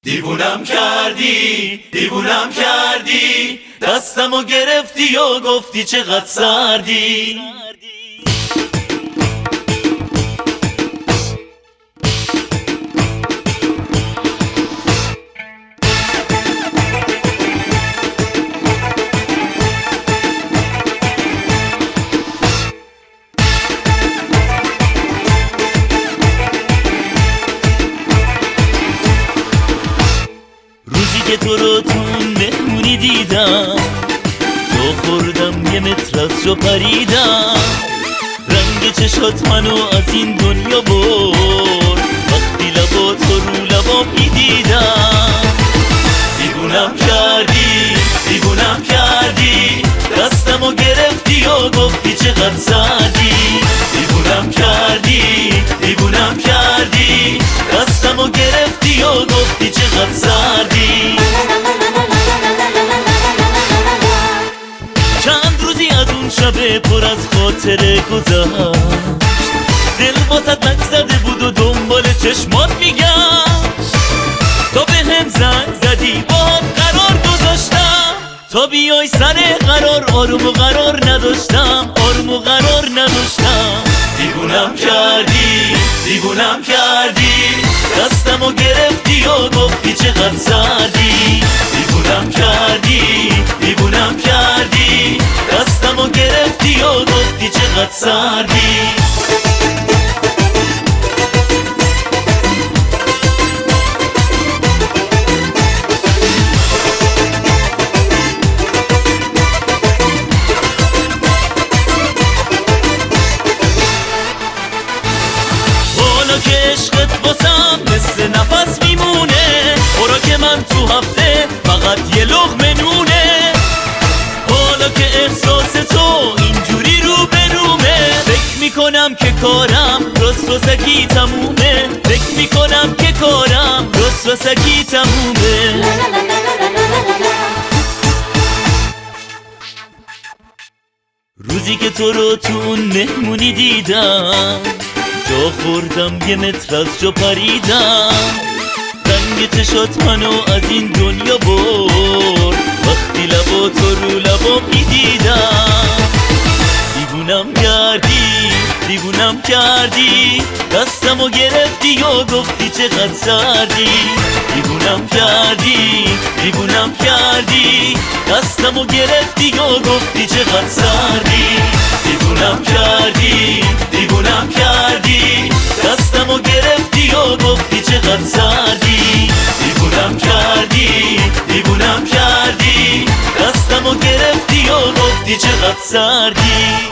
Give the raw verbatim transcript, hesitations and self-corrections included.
دیوونم کردی دیوونم کردی، دستمو گرفتی و گفتی چقدر سردی. که تو رو تو مهمونی دیدم، تو خوردم یه متر از جو پریدم. رنگ چشات منو از این دنیا برد، وقتی لبا تو رو لبا میدیدم. دیوونم کردی دیوونم کردی، دستمو گرفتی و گفتی چقدر سردی. دیوونم کردی دیوونم کردی، دستمو گرفتی و گفتی چقدر سردی. چند روزی از اون شب پر از خاطره گذشت، دل واسط نگذرده بود و دنبال چشمات میگشت. تا به هم زنگ زدی باهات قرار گذاشتم، تا بیای سر قرار آروم و قرار نداشتم، آروم و قرار نداشتم. دیوونم کردی دیوونم کردی، دستمو گرفتی و گفتی چقدر سردی. دیوونم کردی دیوونم کردی، دستمو گرفتی و گفتی چقدر سردی. که عشقت واسم مثل نفس میمونه، خوراک من تو هفته فقط یه لقمه نونه. حالا که احساس تو اینجوری رو به رومه، فکر میکنم که کارم راست راستکی تمومه. فکر میکنم که کارم راست راستکی تمومه. روزی که تو رو تو اون مهمونی دیدم، جا خوردم یه متر از جو پریدم. رنگ چشات منو از این دنیا برد، وقتی لبا تو رو لبا میدیدم. دیوونم کردی دیوونم کردی، دستمو گرفتی و گفتی چقدر سردی. دیوونم کردی دیوونم کردی، دستمو گرفتی و گفتی چقدر سردی. دیوونم کردی دیوونم کردی، دستمو گرفتی و گفتی چقدر سردی. دیوونم کردی دیوونم کردی، دستمو گرفتی و گفتی چقدر سردی.